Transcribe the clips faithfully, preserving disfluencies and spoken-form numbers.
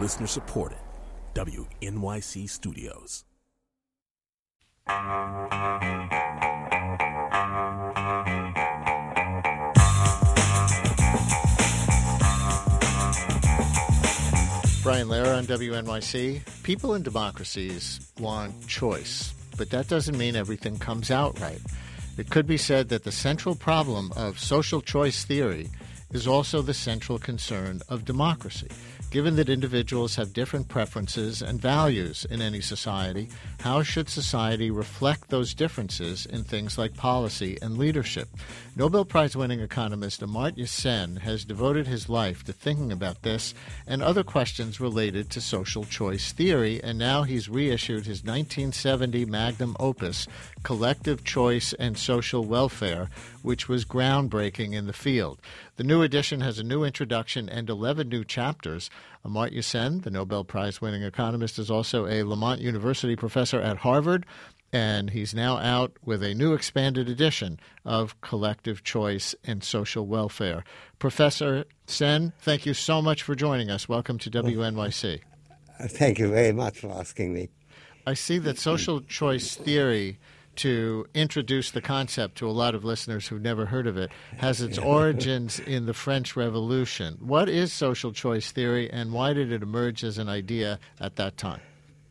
Listener supported. W N Y C Studios. Brian Lehrer on W N Y C. People in democracies want choice, but that doesn't mean everything comes out right. It could be said that the central problem of social choice theory is also the central concern of democracy. Given that individuals have different preferences and values in any society, how should society reflect those differences in things like policy and leadership? Nobel Prize-winning economist Amartya Sen has devoted his life to thinking about this and other questions related to social choice theory, and now he's reissued his nineteen seventy magnum opus, Collective Choice and Social Welfare, which was groundbreaking in the field. The new edition has a new introduction and eleven new chapters. Amartya Sen, the Nobel Prize-winning economist, is also a Lamont University professor at Harvard, and he's now out with a new expanded edition of Collective Choice and Social Welfare. Professor Sen, thank you so much for joining us. Welcome to W N Y C. Thank you very much for asking me. I see that social choice theory, to introduce the concept to a lot of listeners who've never heard of it, has its origins in the French Revolution. What is social choice theory, and why did it emerge as an idea at that time?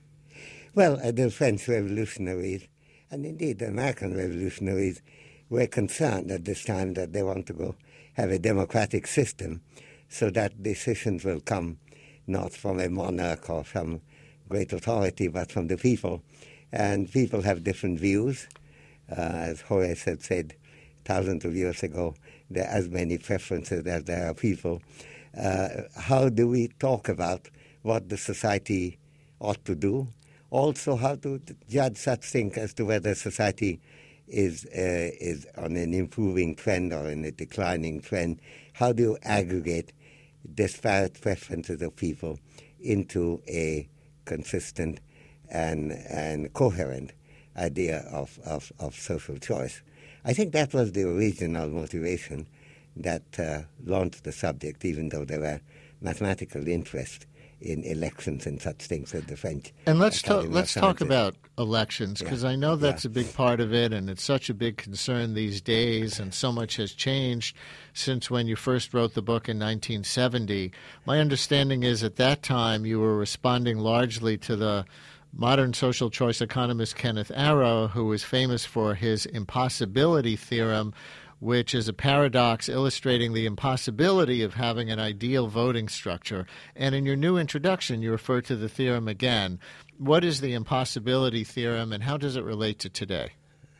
Well, uh, the French revolutionaries, and indeed the American revolutionaries, were concerned at this time that they want to go have a democratic system so that decisions will come not from a monarch or some great authority, but from the people. And people have different views. Uh, as Horace had said thousands of years ago, there are as many preferences as there are people. Uh, how do we talk about what the society ought to do? Also, how to judge such things as to whether society is uh, is on an improving trend or in a declining trend. How do you aggregate disparate preferences of people into a consistent and and coherent idea of, of, of social choice? I think that was the original motivation that uh, launched the subject, even though there were mathematical interest in elections and such things at the French. And let's talk. Let's talk about elections, because yeah. I know that's yeah. a big part of it, and it's such a big concern these days, and so much has changed since when you first wrote the book in nineteen seventy. My understanding is at that time you were responding largely to the modern social choice economist Kenneth Arrow, who was famous for his impossibility theorem, which is a paradox illustrating the impossibility of having an ideal voting structure. And in your new introduction, you refer to the theorem again. What is the impossibility theorem, and how does it relate to today?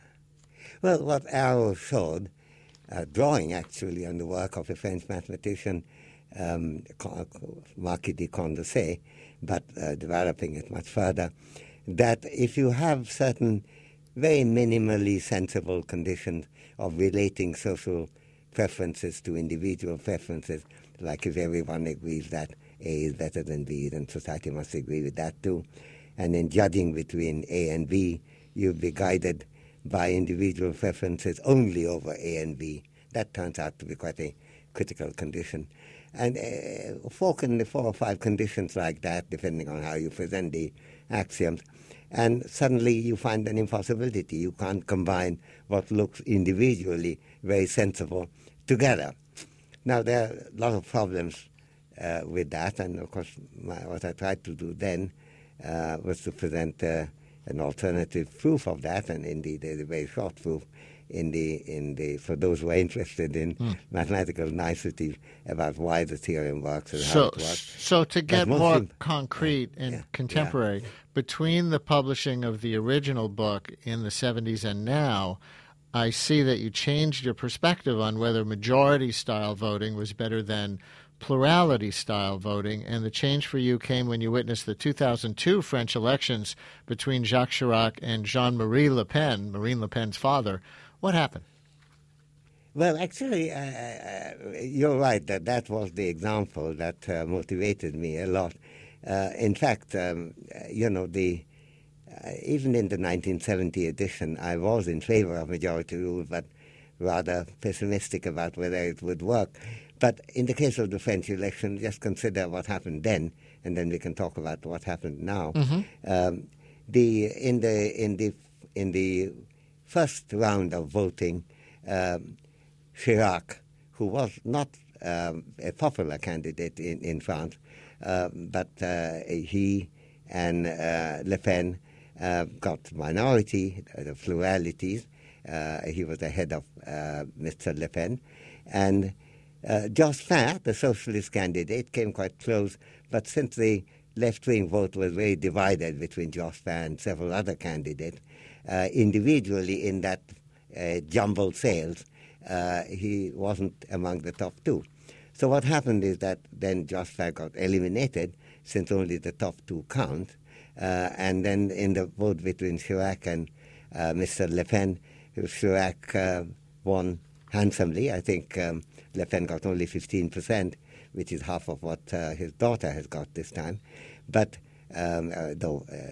Well, what Arrow showed, uh, drawing actually on the work of a French mathematician, um, Marquis de Condorcet, but uh, developing it much further, that if you have certain very minimally sensible conditions of relating social preferences to individual preferences, like if everyone agrees that A is better than B, then society must agree with that too. And in judging between A and B, you'll be guided by individual preferences only over A and B. That turns out to be quite a critical condition. And uh, four, four or five conditions like that, depending on how you present the axioms, and suddenly you find an impossibility. You can't combine what looks individually very sensible together. Now, there are a lot of problems uh, with that, and of course, my, what I tried to do then uh, was to present uh, an alternative proof of that, and indeed there's a very short proof in the in the for those who are interested in hmm. mathematical niceties about why the theorem works and so, how it works. So to get more people, concrete yeah, and yeah, contemporary, yeah. between the publishing of the original book in the seventies and now, I see that you changed your perspective on whether majority-style voting was better than plurality-style voting, and the change for you came when you witnessed the two thousand two French elections between Jacques Chirac and Jean-Marie Le Pen, Marine Le Pen's father. What happened? Well, actually, uh, uh, you're right that that was the example that uh, motivated me a lot. Uh, in fact, um, you know, the uh, even in the nineteen seventy edition, I was in favor of majority rule, but rather pessimistic about whether it would work. But in the case of the French election, just consider what happened then, and then we can talk about what happened now. Mm-hmm. Um, the in the in the in the first round of voting, um, Chirac, who was not um, a popular candidate in in France, uh, but uh, he and uh, Le Pen uh, got minority, uh, the pluralities. Uh, he was ahead of uh, Mister Le Pen, and Uh, Jospin, the socialist candidate, came quite close, but since the left-wing vote was very divided between Jospin and several other candidates, uh, individually in that uh, jumbled sales, uh, he wasn't among the top two. So what happened is that then Jospin got eliminated, since only the top two count, uh, and then in the vote between Chirac and uh, Mister Le Pen, Chirac uh, won handsomely. I think um, Le Pen got only fifteen percent, which is half of what uh, his daughter has got this time. But um, uh, though uh,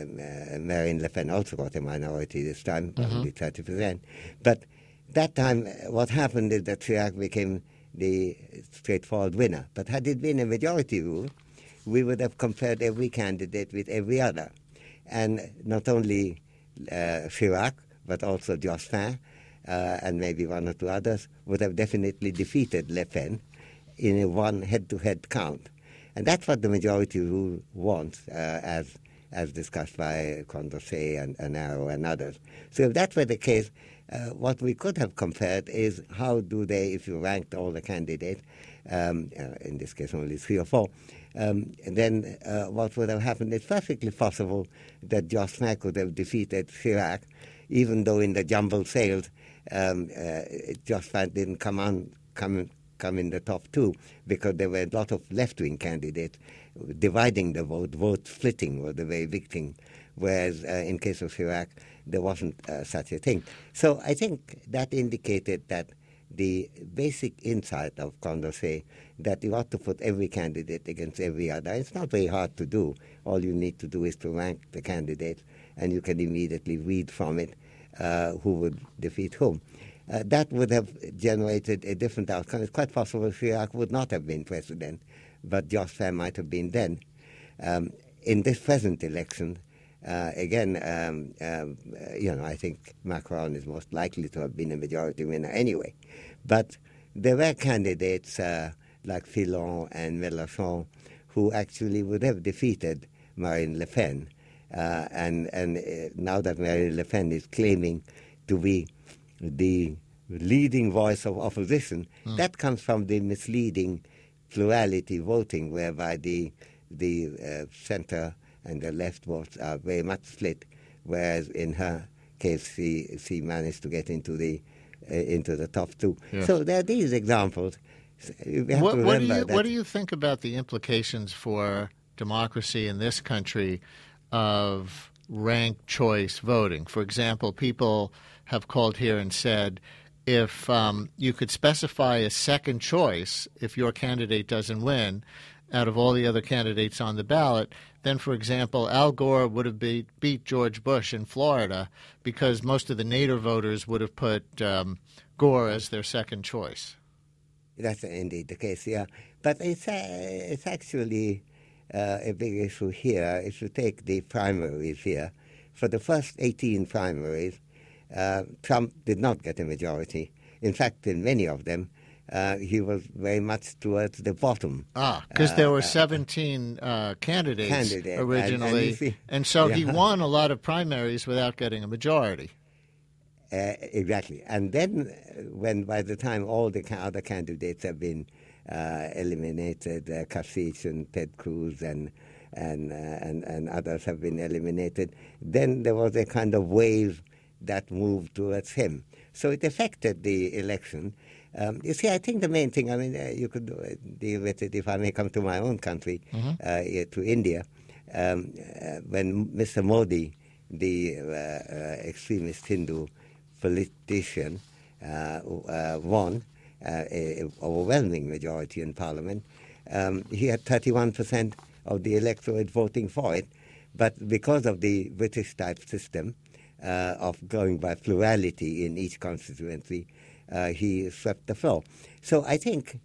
uh, Marine Le Pen also got a minority this time, mm-hmm. only thirty percent. But that time, what happened is that Chirac became the straightforward winner. But had it been a majority rule, we would have compared every candidate with every other. And not only uh, Chirac, but also Jospin, Uh, and maybe one or two others, would have definitely defeated Le Pen in a one head-to-head count. And that's what the majority rule wants, uh, as as discussed by Condorcet and, and Arrow and others. So if that were the case, uh, what we could have compared is how do they, if you ranked all the candidates, um, uh, in this case only three or four, um, then uh, what would have happened? It's perfectly possible that Jospin could have defeated Chirac, even though in the jumbled sales, Um, uh, Jospin didn't come on, come come in the top two, because there were a lot of left-wing candidates dividing the vote. Vote splitting was a very big thing, whereas uh, in case of Chirac, there wasn't uh, such a thing. So I think that indicated that the basic insight of Condorcet, that you ought to put every candidate against every other. It's not very hard to do. All you need to do is to rank the candidates, and you can immediately read from it Uh, who would defeat whom. Uh, that would have generated a different outcome. It's quite possible Chirac would not have been president, but Jospin might have been then. Um, in this present election, uh, again, um, um, you know, I think Macron is most likely to have been a majority winner anyway. But there were candidates uh, like Fillon and Mélenchon who actually would have defeated Marine Le Pen. Uh, and and uh, now that Marine Le Pen is claiming to be the leading voice of opposition, mm. that comes from the misleading plurality voting, whereby the the uh, center and the left votes are very much split, whereas in her case she she managed to get into the uh, into the top two. Yeah. So there are these examples. We have what, to what do you that what do you think about the implications for democracy in this country of ranked choice voting? For example, people have called here and said, if um, you could specify a second choice if your candidate doesn't win out of all the other candidates on the ballot, then, for example, Al Gore would have beat, beat George Bush in Florida because most of the Nader voters would have put um, Gore as their second choice. That's indeed the case, yeah. But it's, uh, it's actually uh, a big issue here. If you take the primaries here, for the first eighteen primaries, uh, Trump did not get a majority. In fact, in many of them, uh, he was very much towards the bottom. Ah, because uh, there were seventeen uh, candidates candidate. originally, and, and, see, and so yeah. he won a lot of primaries without getting a majority. Uh, exactly. And then when by the time all the other candidates have been uh, eliminated, uh, Kasich and Ted Cruz and and, uh, and and others have been eliminated, then there was a kind of wave that moved towards him. So it affected the election. Um, you see, I think the main thing, I mean, uh, you could uh, deal with it if I may come to my own country, mm-hmm. uh, to India. Um, uh, when Mister Modi, the uh, uh, extremist Hindu politician, uh, uh, won uh, an overwhelming majority in Parliament, um, he had thirty-one percent of the electorate voting for it. But because of the British-type system uh, of going by plurality in each constituency, uh, he swept the floor. So I think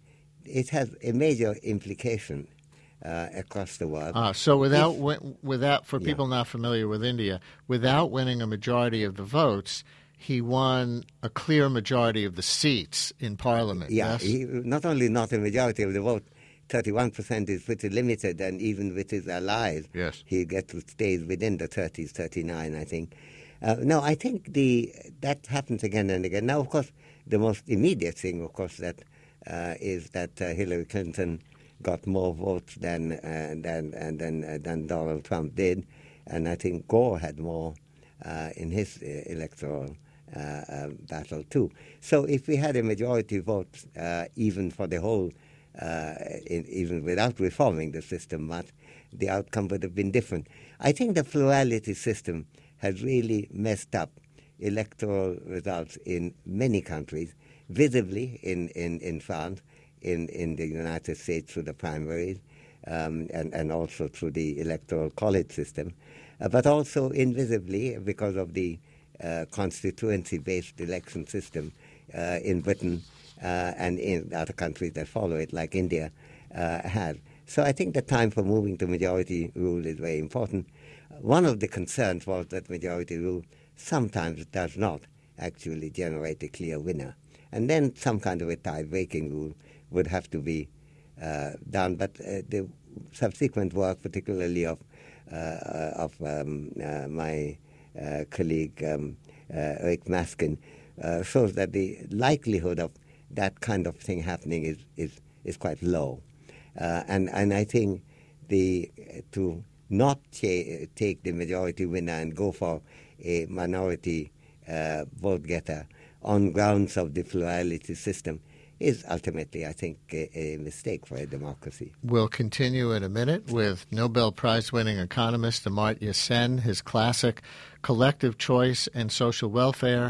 it has a major implication uh, across the world. Ah, so without, If, win- without for people yeah. not familiar with India, without winning a majority of the votes, he won a clear majority of the seats in Parliament. Yeah, yes? he, not only not a majority of the vote, thirty-one percent is pretty limited, and even with his allies, Yes. he gets to stay within the thirties, thirty-nine, I think. Uh, no, I think the that happens again and again. Now, of course, the most immediate thing, of course, that uh, is that uh, Hillary Clinton got more votes than uh, than uh, than uh, than Donald Trump did, and I think Gore had more uh, in his uh, electoral uh, uh, battle too. So, if we had a majority vote, uh, even for the whole, uh, in, even without reforming the system much, the outcome would have been different. I think the plurality system has really messed up electoral results in many countries, visibly in, in, in France, in, in the United States through the primaries, um, and, and also through the electoral college system, uh, but also invisibly because of the uh, constituency-based election system uh, in Britain uh, and in other countries that follow it, like India, uh, has. So I think the time for moving to majority rule is very important. One of the concerns was that majority rule sometimes does not actually generate a clear winner. And then some kind of a tie-breaking rule would have to be uh, done. But uh, the subsequent work, particularly of uh, of um, uh, my uh, colleague um, uh, Eric Maskin, uh, shows that the likelihood of that kind of thing happening is is, is quite low. Uh, and and I think the uh, to not cha- take the majority winner and go for a minority uh, vote getter on grounds of the plurality system is ultimately, I think, a, a mistake for a democracy. We'll continue in a minute with Nobel Prize-winning economist Amartya Sen. His classic Collective Choice and Social Welfare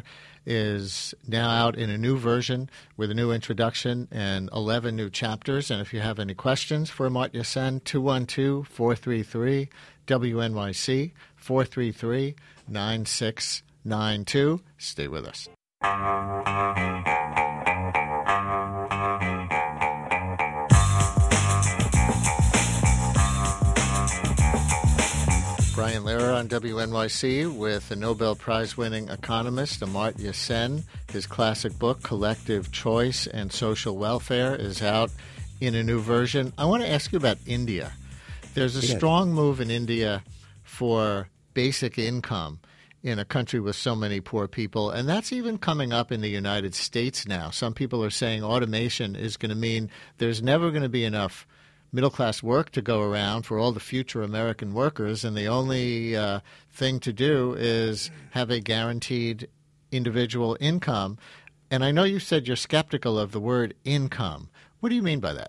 is now out in a new version with a new introduction and eleven new chapters. And if you have any questions for Amartya Sen, two one two, four three three, W N Y C, four three three, nine six nine two. Stay with us. Brian Lehrer on W N Y C with the Nobel Prize-winning economist Amartya Sen. His classic book, Collective Choice and Social Welfare, is out in a new version. I want to ask you about India. There's a Yes. strong move in India for basic income in a country with so many poor people, and that's even coming up in the United States now. Some people are saying automation is going to mean there's never going to be enough middle-class work to go around for all the future American workers, and the only uh, thing to do is have a guaranteed individual income. And I know you said you're skeptical of the word income. What do you mean by that?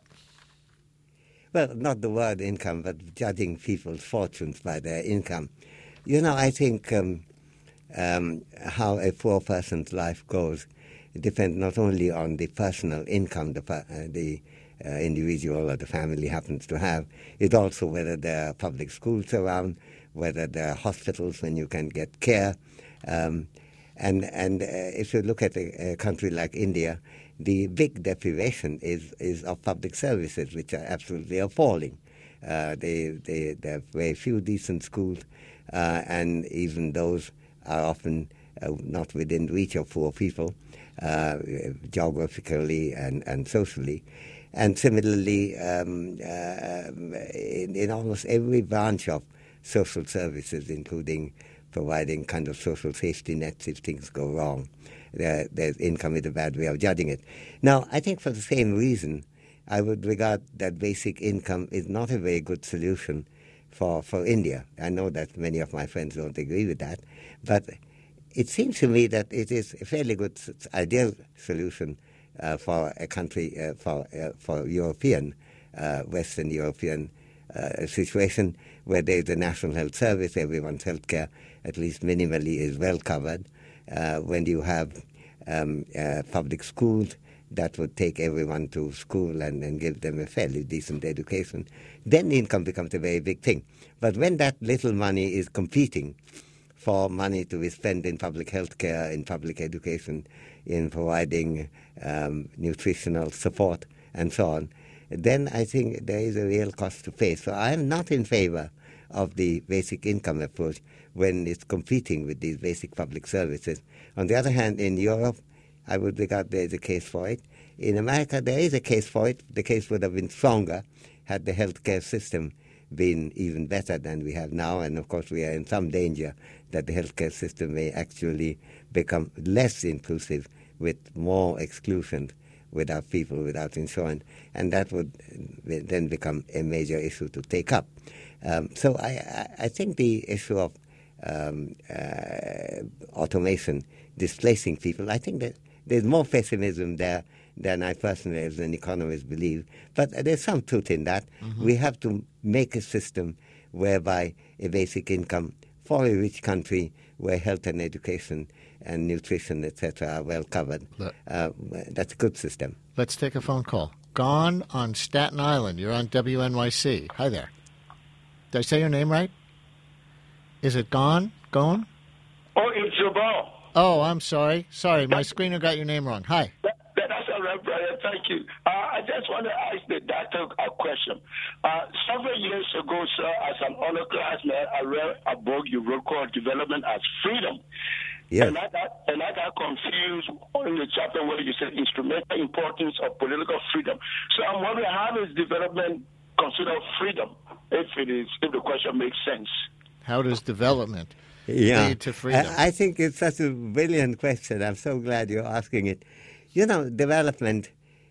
Well, not the word income, but judging people's fortunes by their income. You know, I think um, um, how a poor person's life goes depends not only on the personal income the, per- uh, the uh, individual or the family happens to have, it's also whether there are public schools around, whether there are hospitals when you can get care. Um, and and uh, if you look at a, a country like India, the big deprivation is, is of public services, which are absolutely appalling. Uh, they, they, there are very few decent schools, uh, and even those are often uh, not within reach of poor people, uh, geographically and, and socially. And similarly, um, uh, in, in almost every branch of social services, including providing kind of social safety nets if things go wrong, there, there's income is a bad way of judging it. Now, I think for the same reason, I would regard that basic income is not a very good solution for, for India. I know that many of my friends don't agree with that, but it seems to me that it is a fairly good, ideal solution uh, for a country, uh, for uh, for European, uh, Western European uh, situation where there is a national health service, everyone's health care, at least minimally, is well covered. Uh, when you have um, uh, public schools that would take everyone to school and, and give them a fairly decent education, then income becomes a very big thing. But when that little money is competing for money to be spent in public health care, in public education, in providing um, nutritional support and so on, then I think there is a real cost to pay. So I am not in favor of the basic income approach when it's competing with these basic public services. On the other hand, in Europe, I would regard there is a case for it. In America, there is a case for it. The case would have been stronger had the healthcare system been even better than we have now. And, of course, we are in some danger that the healthcare system may actually become less inclusive with more exclusion without people, without insurance. And that would then become a major issue to take up. Um, so I, I think the issue of um, uh, automation displacing people, I think that there's more pessimism there than I personally, as an economist, believe. But there's some truth in that. Mm-hmm. We have to make a system whereby a basic income for a rich country where health and education and nutrition, et cetera, are well covered. Uh, that's a good system. Let's take a phone call. Gone on Staten Island. You're on W N Y C. Hi there. Did I say your name right? Is it Gone? Gone? Oh, it's Jabal. Oh, I'm sorry. Sorry, my screener got your name wrong. Hi. That, that's all right, brother. Thank you. Uh, I just want to ask the doctor a question. Uh, several years ago, sir, as an underclassman, I read a book you wrote called Development as Freedom. Yeah. And I got, and I got confused in the chapter where you said instrumental importance of political freedom. So I'm wondering, how is development considered freedom, if it is, if the question makes sense? How does development yeah. lead to freedom? I, I think it's such a brilliant question. I'm so glad you're asking it. You know, development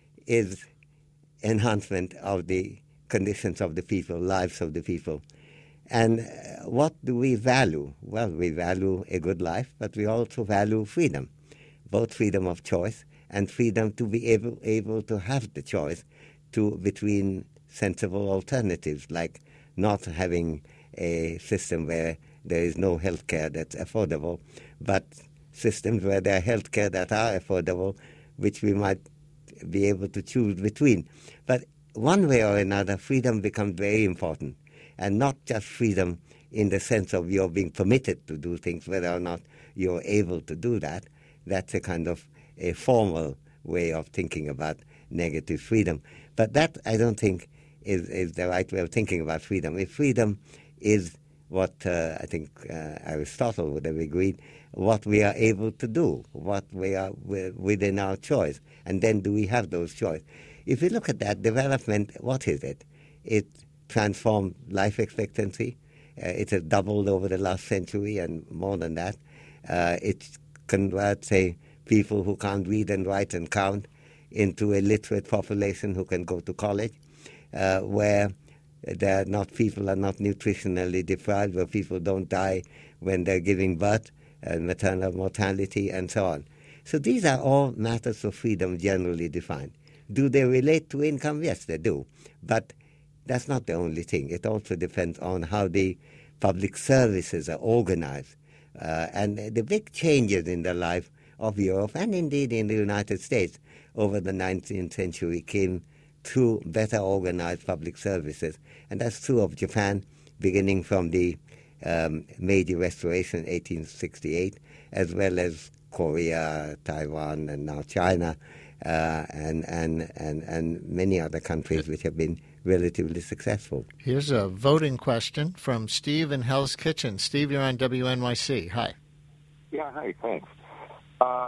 is enhancement of the conditions of the people, lives of the people. And uh, what do we value? Well, we value a good life, but we also value freedom, both freedom of choice and freedom to be able, able to have the choice to between sensible alternatives, like not having a system where there is no health care that's affordable, but systems where there are health care that are affordable, which we might be able to choose between. But one way or another, freedom becomes very important, and not just freedom in the sense of you're being permitted to do things, whether or not you're able to do that. That's a kind of a formal way of thinking about negative freedom. But that, I don't think, is, is the right way of thinking about freedom. If freedom is what uh, I think uh, Aristotle would have agreed, what we are able to do, what we are within our choice, and then do we have those choices? If you look at that, development, what is it? It transformed life expectancy. Uh, it has doubled over the last century and more than that. Uh, it converts, say, people who can't read and write and count into a literate population who can go to college, uh, where there are not people are not nutritionally deprived, where people don't die when they're giving birth, uh, maternal mortality, and so on. So these are all matters of freedom generally defined. Do they relate to income? Yes, they do. But that's not the only thing. It also depends on how the public services are organized. Uh, and the big changes in the life of Europe, and indeed in the United States, over the nineteenth century came through better organized public services. And that's true of Japan, beginning from the um, Meiji Restoration, eighteen sixty-eight, as well as Korea, Taiwan, and now China, uh, and, and, and, and many other countries which have been relatively successful. Here's a voting question from Steve in Hell's Kitchen. Steve, you're on W N Y C. Hi. Yeah, hi, thanks. Uh,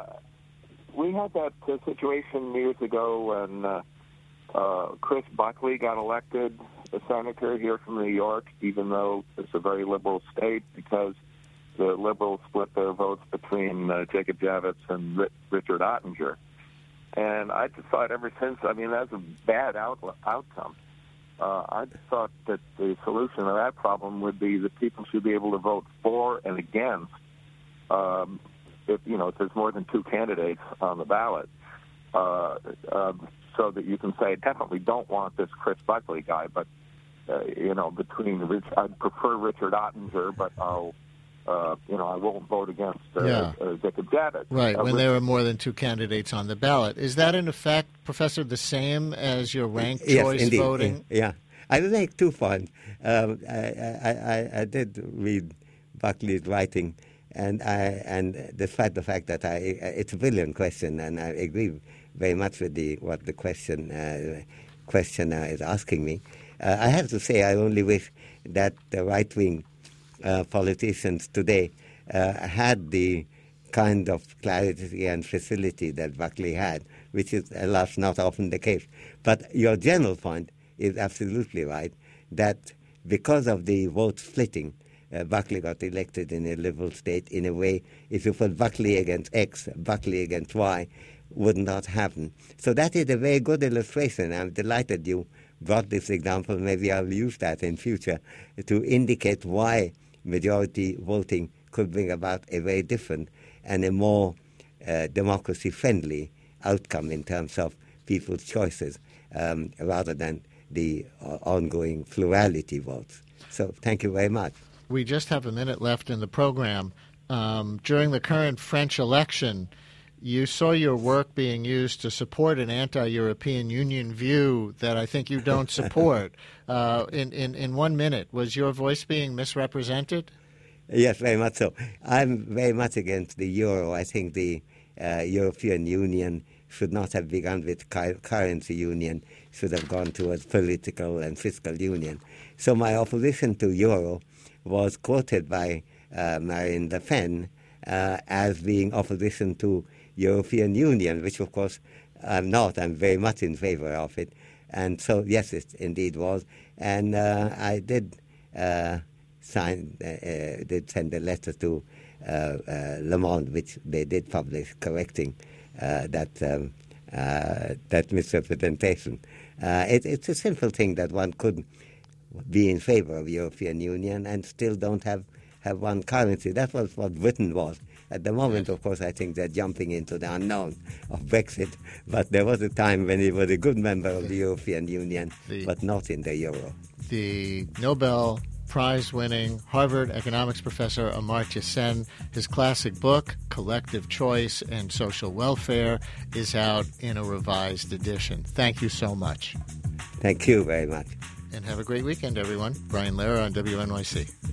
we had that uh, situation years ago when uh, uh, Chris Buckley got elected a senator here from New York, even though it's a very liberal state, because the liberals split their votes between uh, Jacob Javits and R- Richard Ottinger. And I just thought ever since, I mean, that's a bad out- outcome. Uh, I thought that the solution to that problem would be that people should be able to vote for and against um, if, you know, if there's more than two candidates on the ballot, uh, uh, so that you can say, definitely don't want this Chris Buckley guy, but, uh, you know, between Rich, I'd prefer Richard Ottinger, but I'll, uh, you know, I won't vote against uh, yeah. uh, Jacob Javits. Right, uh, when Rich- there are more than two candidates on the ballot. Is that, in effect, Professor, the same as your ranked yes, choice indeed. voting? Yeah. I will make two points. Um, I, I, I, I did read Buckley's writing, and I, and despite the fact that I, it's a brilliant question, and I agree very much with the what the question uh, questioner is asking me. Uh, I have to say, I only wish that the right-wing uh, politicians today uh, had the kind of clarity and facility that Buckley had, which is, alas, not often the case. But your general point is absolutely right, that because of the vote splitting, uh, Buckley got elected in a liberal state in a way, if you put Buckley against X, Buckley against Y, would not happen. So that is a very good illustration. I'm delighted you brought this example. Maybe I'll use that in future to indicate why majority voting could bring about a very different and a more uh, democracy-friendly outcome in terms of people's choices, um, rather than the uh, ongoing plurality votes. So thank you very much. We just have a minute left in the program. Um, during the current French election, you saw your work being used to support an anti-European Union view that I think you don't support. uh, in, in, in one minute, was your voice being misrepresented? Yes, very much so. I'm very much against the euro. I think the uh, European Union should not have begun with currency union, should have gone towards political and fiscal union. So my opposition to euro was quoted by uh, Marine Le Pen uh, as being opposition to European Union, which of course I'm not. I'm very much in favor of it. And so, yes, it indeed was. And uh, I did... Uh, Signed, uh, uh, did send a letter to uh, uh, Le Monde, which they did publish, correcting uh, that um, uh, that misrepresentation. Uh, it, it's a simple thing that one could be in favor of European Union and still don't have, have one currency. That was what Britain was. At the moment, of course, I think they're jumping into the unknown of Brexit, but there was a time when it was a good member of the European Union, the, but not in the euro. The Nobel Prize-winning Harvard economics professor Amartya Sen. His classic book, Collective Choice and Social Welfare, is out in a revised edition. Thank you so much. Thank you very much. And have a great weekend, everyone. Brian Lehrer on W N Y C.